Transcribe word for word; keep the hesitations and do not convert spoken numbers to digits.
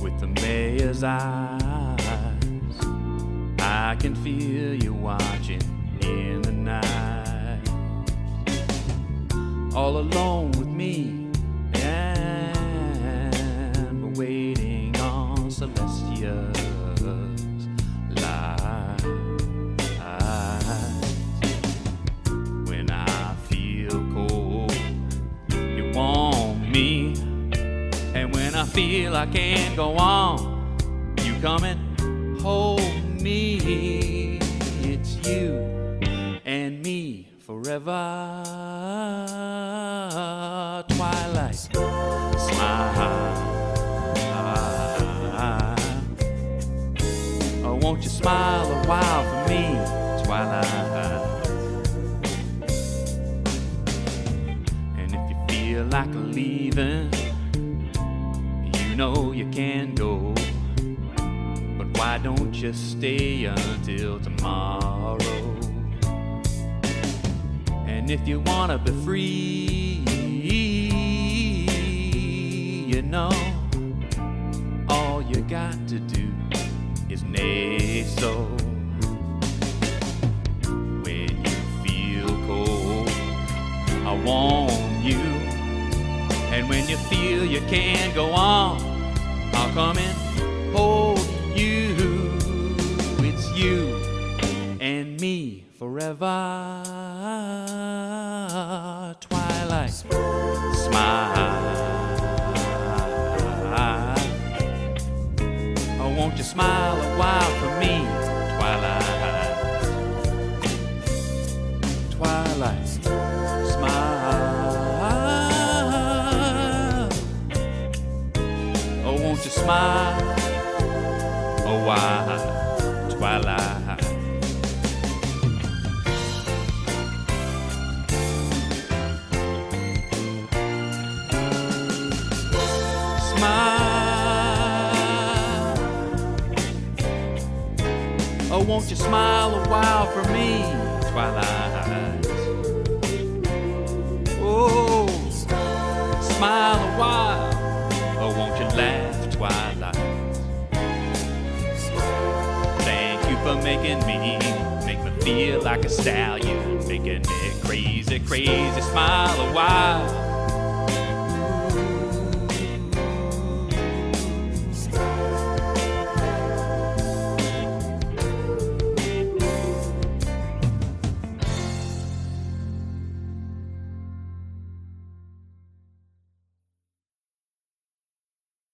with the mayor's eyes. I can feel you watching in the night, all alone with me, and we're waiting on Celestia's light. When I feel cold, you want me, and when I feel I can't go on, you come and hold me. It's you and me forever. Twilight, smile. Oh, won't you smile a while for me, Twilight? And if you feel like leaving, you know you can go. But why don't you stay until tomorrow? And if you wanna be free, you know, all you got to do is nay so. When you feel cold, I want you, and when you feel you can't go on, I'll come and hold you. It's you and me forever. Twilight, smile. Oh, won't you smile a while for me, Twilight? Twilight, smile. Oh, won't you smile a while, Twilight? Smile. Oh, won't you smile a while for me, Twilight? Oh, smile a while. Oh, won't you laugh, Twilight? Thank you for making me, make me feel like a stallion, making me crazy, crazy. Smile a while.